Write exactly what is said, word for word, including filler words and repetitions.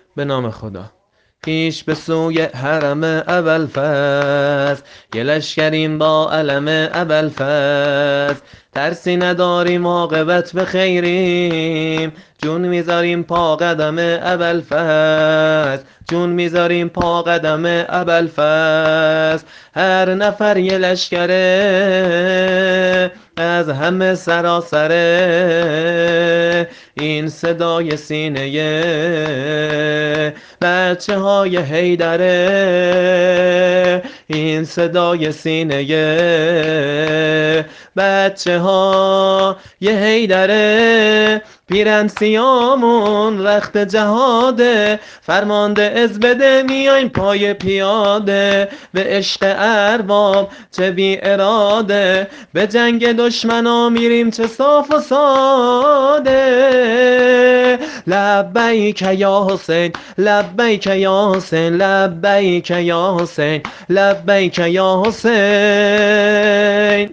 به نام خدا. پیش به سوی حرم ابوالفضل، یه لشکریم با علم ابوالفضل. ترسی نداریم عاقبت به خیریم، جون میذاریم پا قدم ابوالفضل، جون میذاریم پا قدم ابوالفضل. هر نفر یه لشکره، از همه سراسره، این صدای سینه بچه های حیدره، این صدای سینه بچه ها یه حیدره. پیرن سیامون رخت جهاده، فرمانده از بده میایم پای پیاده. به عشق ارباب چه بی اراده، به جنگ دشمنا میریم چه صاف و ساده. لبیک یا حسین، لبیک یا حسین، لبیک یا حسین، لبیک یا حسین.